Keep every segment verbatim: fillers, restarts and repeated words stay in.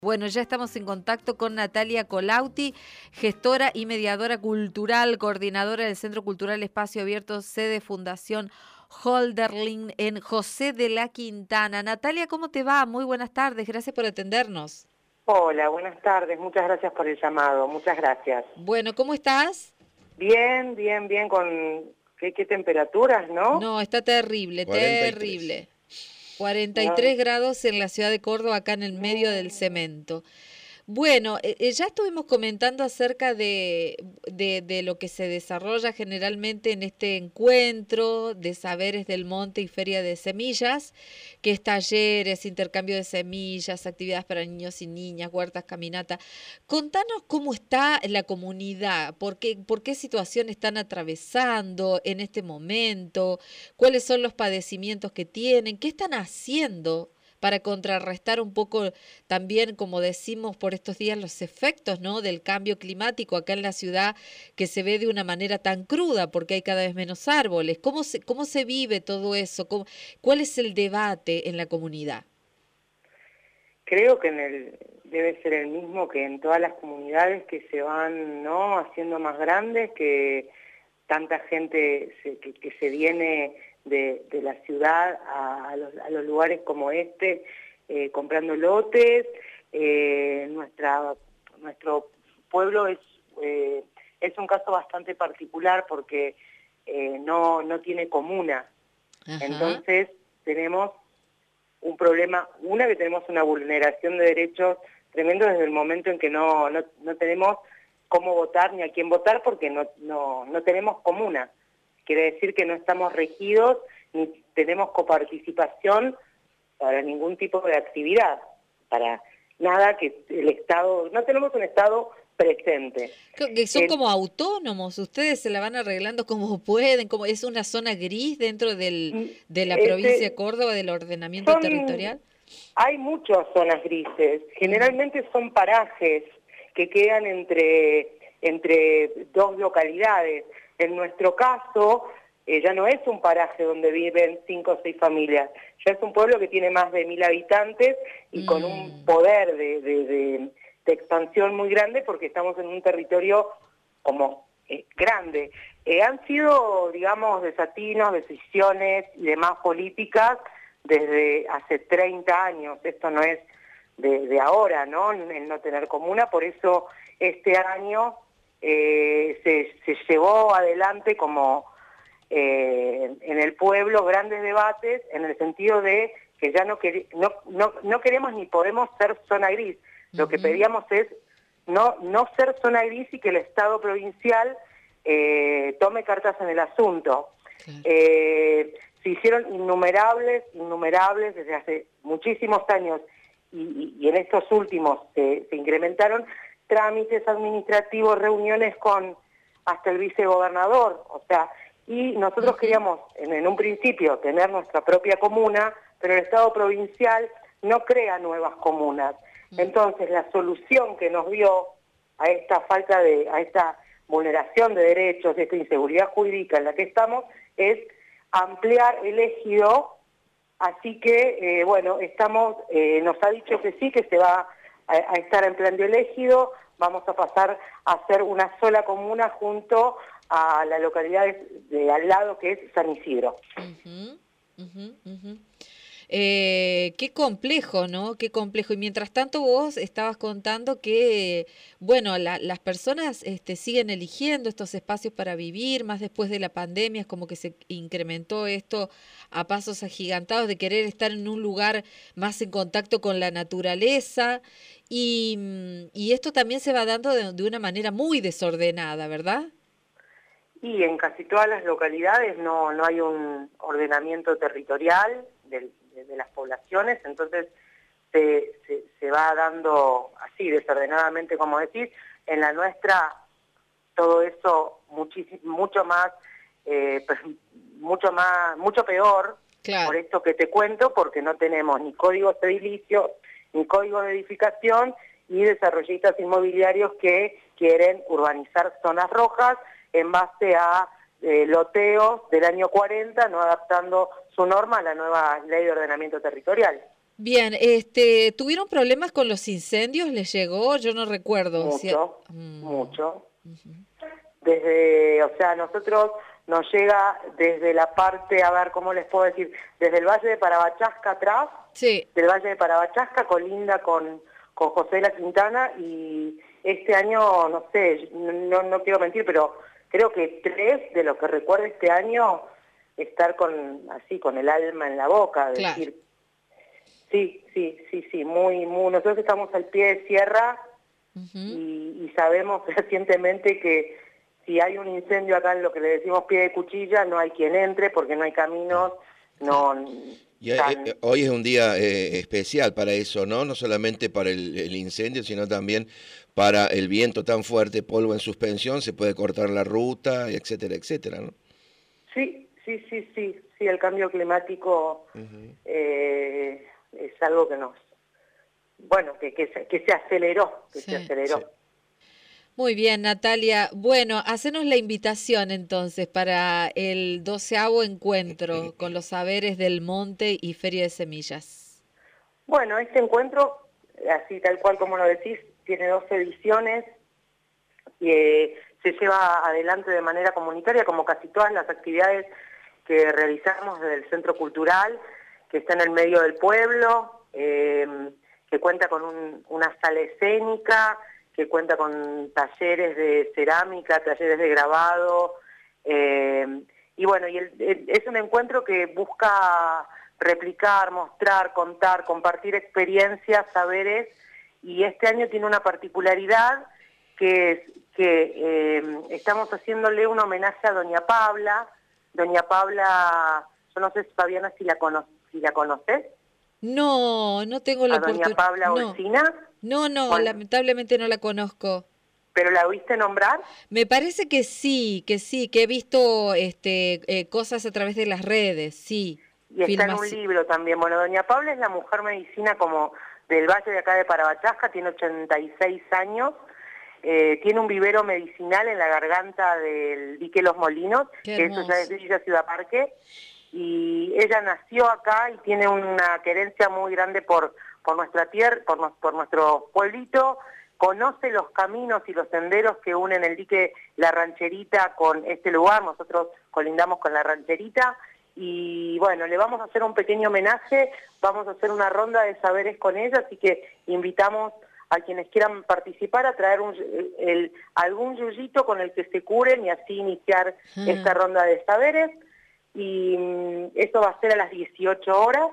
Bueno, ya estamos en contacto con Natalia Colautti, gestora y mediadora cultural, coordinadora del Centro Cultural Espacio Abierto, sede Fundación Hölderlin en José de la Quintana. Natalia, ¿cómo te va? Muy buenas tardes, gracias por atendernos. Hola, buenas tardes, muchas gracias por el llamado, muchas gracias. Bueno, ¿cómo estás? Bien, bien, bien, con qué, qué temperaturas, ¿no? No, está terrible, cuarenta y tres. terrible. cuarenta y No, tres grados en la ciudad de Córdoba, acá en el medio no. del cemento. Bueno, eh, ya estuvimos comentando acerca de, de, de lo que se desarrolla generalmente en este encuentro de saberes del monte y feria de semillas, que es talleres, intercambio de semillas, actividades para niños y niñas, huertas, caminata. Contanos cómo está la comunidad, por qué, por qué situación están atravesando en este momento, cuáles son los padecimientos que tienen, qué están haciendo para contrarrestar un poco también, como decimos por estos días, los efectos, ¿no?, del cambio climático acá en la ciudad, que se ve de una manera tan cruda porque hay cada vez menos árboles. ¿Cómo se, cómo se vive todo eso? ¿Cómo, cuál es el debate en la comunidad? Creo que en el, debe ser el mismo que en todas las comunidades que se van, ¿no?, haciendo más grandes, que tanta gente se, que, que se viene de, de la ciudad a, a, los, a los lugares como este, eh, comprando lotes. Eh, nuestra, nuestro pueblo es, eh, es un caso bastante particular porque eh, no, no tiene comuna. Ajá. Entonces tenemos un problema, una que tenemos una vulneración de derechos tremendo desde el momento en que no, no, no tenemos cómo votar ni a quién votar porque no, no, no tenemos comuna. Quiere decir que no estamos regidos ni tenemos coparticipación para ningún tipo de actividad, para nada que el Estado, no tenemos un Estado presente. Que son el, como autónomos, ustedes se la van arreglando como pueden, como es una zona gris dentro del, de la este, provincia de Córdoba, del ordenamiento son, territorial. Hay muchas zonas grises, generalmente son parajes que quedan entre, entre dos localidades. En nuestro caso, eh, ya no es un paraje donde viven cinco o seis familias, ya es un pueblo que tiene más de mil habitantes y mm. con un poder de, de, de, de expansión muy grande porque estamos en un territorio como eh, grande. Eh, han sido, digamos, desatinos, decisiones y demás políticas desde hace treinta años, esto no es de, de ahora, ¿no?, el no tener comuna, por eso este año eh, se, se llevó adelante como eh, en el pueblo grandes debates en el sentido de que ya no, quer, no, no, no queremos ni podemos ser zona gris, lo que pedíamos es no, no ser zona gris y que el Estado provincial eh, tome cartas en el asunto. Claro. Eh, se hicieron innumerables, innumerables desde hace muchísimos años y, y, y en estos últimos se, se incrementaron trámites administrativos, reuniones con hasta el vicegobernador, o sea, y nosotros queríamos en, en un principio tener nuestra propia comuna, pero el Estado provincial no crea nuevas comunas. Entonces la solución que nos dio a esta falta de, a esta vulneración de derechos, esta inseguridad jurídica en la que estamos, es ampliar el ejido, así que, eh, bueno, estamos, eh, nos ha dicho que sí, que se va a, a estar ampliando el ejido, vamos a pasar a hacer una sola comuna junto a la localidad de, de al lado que es San Isidro. Uh-huh, uh-huh, uh-huh. Eh, qué complejo, ¿no? Qué complejo. Y mientras tanto vos estabas contando que, bueno, la, las personas este, siguen eligiendo estos espacios para vivir, más después de la pandemia, es como que se incrementó esto a pasos agigantados de querer estar en un lugar más en contacto con la naturaleza. Y, y esto también se va dando de, de una manera muy desordenada, ¿verdad? Y en casi todas las localidades no, no hay un ordenamiento territorial del De, de las poblaciones, entonces se, se, se va dando así, desordenadamente, como decís. En la nuestra todo eso mucho más, eh, mucho más, mucho peor, claro. Por esto que te cuento, porque no tenemos ni códigos edilicios, ni códigos de edificación, y desarrollistas inmobiliarios que quieren urbanizar zonas rojas en base a eh, loteos del año cuarenta, no adaptando su norma a la nueva ley de ordenamiento territorial. Bien, este, ¿tuvieron problemas con los incendios? ¿Les llegó? Yo no recuerdo. Mucho, Si... Mm. mucho. Uh-huh. Desde, o sea, nosotros nos llega desde la parte, a ver, ¿cómo les puedo decir? Desde el Valle de Parabachasca atrás, sí. del Valle de Parabachasca, colinda con, con José de la Quintana, y este año, no sé, no, no quiero mentir, pero creo que tres de lo que recuerdo este año, estar con así, con el alma en la boca, Claro. decir, sí, sí, sí, sí, muy, muy, nosotros estamos al pie de sierra, uh-huh. y, y sabemos recientemente que si hay un incendio acá en lo que le decimos pie de cuchilla, no hay quien entre porque no hay caminos, no... Y, eh, hoy es un día eh, especial para eso, ¿no? No solamente para el, el incendio, sino también para el viento tan fuerte, polvo en suspensión, se puede cortar la ruta, etcétera, etcétera, ¿no? Sí, sí, sí, sí, sí, el cambio climático uh-huh. eh, es algo que nos... Bueno, que, que, se, que se aceleró, que sí, se aceleró. Sí. Muy bien, Natalia. Bueno, hacenos la invitación entonces para el doceavo encuentro con los saberes del monte y Feria de Semillas. Bueno, este encuentro, así tal cual como lo decís, tiene dos ediciones y eh, se lleva adelante de manera comunitaria, como casi todas las actividades que realizamos desde el Centro Cultural, que está en el medio del pueblo, eh, que cuenta con un, una sala escénica, que cuenta con talleres de cerámica, talleres de grabado, eh, y bueno, y el, el, es un encuentro que busca replicar, mostrar, contar, compartir experiencias, saberes, y este año tiene una particularidad que es que eh, estamos haciéndole un homenaje a Doña Pabla. Doña Pabla, yo no sé, Fabiana, si la, cono si la conoces. No, no tengo la oportunidad. ¿A Doña Pabla no. Olcina? No, no, bueno, lamentablemente no la conozco. ¿Pero la oíste nombrar? Me parece que sí, que sí, que he visto este, eh, cosas a través de las redes, sí. Y está en un libro también. Bueno, Doña Pabla es la mujer medicina como del Valle de acá de Parabachasca, tiene ochenta y seis años, eh, tiene un vivero medicinal en la garganta del dique Los Molinos, que eso ya es Villa Ciudad Parque, y ella nació acá y tiene una querencia muy grande por, por nuestra tierra, por, por nuestro pueblito, conoce los caminos y los senderos que unen el dique La Rancherita con este lugar, nosotros colindamos con La Rancherita, y bueno, le vamos a hacer un pequeño homenaje, vamos a hacer una ronda de saberes con ella, así que invitamos a quienes quieran participar a traer un, el, el, algún yuyito con el que se curen y así iniciar hmm. esta ronda de saberes, y um, eso va a ser a las dieciocho horas,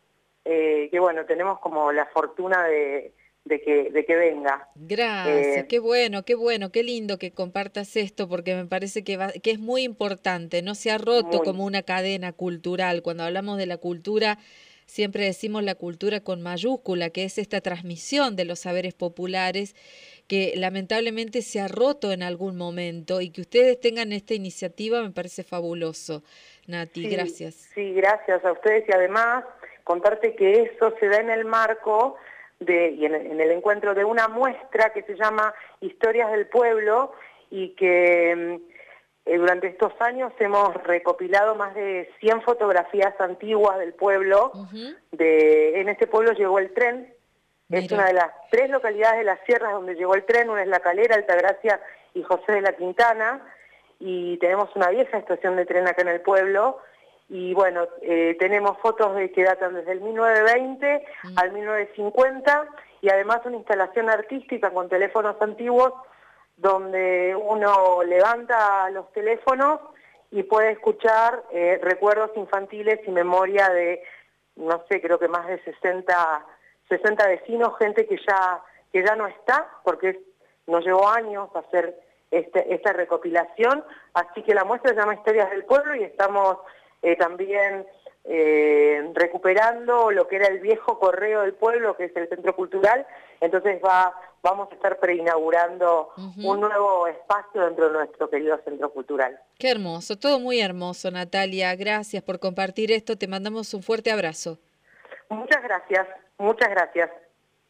eh, que bueno, tenemos como la fortuna de... De que, de que venga. Gracias, eh, qué bueno, qué bueno, qué lindo que compartas esto, porque me parece que, va, que es muy importante, no se ha roto muy. como una cadena cultural. Cuando hablamos de la cultura, siempre decimos la cultura con mayúscula, que es esta transmisión de los saberes populares, que lamentablemente se ha roto en algún momento, y que ustedes tengan esta iniciativa me parece fabuloso. Nati, sí, gracias. Sí, gracias a ustedes, y además contarte que eso se da en el marco De, y en, en el encuentro de una muestra que se llama Historias del Pueblo, y que eh, durante estos años hemos recopilado más de cien fotografías antiguas del pueblo. Uh-huh. de, en este pueblo llegó el tren. Mira. Es una de las tres localidades de las sierras donde llegó el tren, una es La Calera, Altagracia y José de la Quintana, y tenemos una vieja estación de tren acá en el pueblo. Y bueno, eh, tenemos fotos de que datan desde el mil novecientos veinte mm. al mil novecientos cincuenta, y además una instalación artística con teléfonos antiguos donde uno levanta los teléfonos y puede escuchar eh, recuerdos infantiles y memoria de, no sé, creo que más de sesenta, sesenta vecinos, gente que ya, que ya no está, porque nos llevó años hacer este, esta recopilación, así que la muestra se llama Historias del Pueblo, y estamos... Eh, también eh, recuperando lo que era el viejo correo del pueblo, que es el Centro Cultural, entonces va, vamos a estar preinaugurando uh-huh. un nuevo espacio dentro de nuestro querido Centro Cultural. Qué hermoso, todo muy hermoso, Natalia, gracias por compartir esto, te mandamos un fuerte abrazo. Muchas gracias, muchas gracias.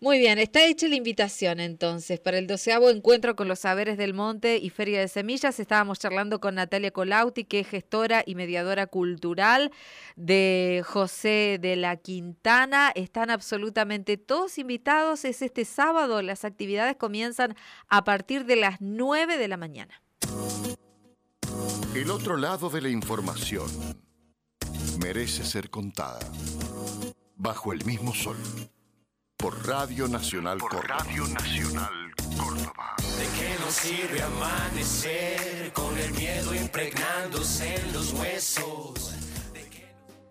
Muy bien, está hecha la invitación entonces para el doceavo encuentro con los saberes del monte y Feria de Semillas. Estábamos charlando con Natalia Colauti, que es gestora y mediadora cultural de José de la Quintana. Están absolutamente todos invitados. Es este sábado, las actividades comienzan a partir de las nueve de la mañana. El otro lado de la información merece ser contada. Bajo el mismo sol. Por Radio Nacional Por Córdoba. Radio Nacional Córdoba. ¿De qué nos sirve amanecer con el miedo impregnándose en los huesos?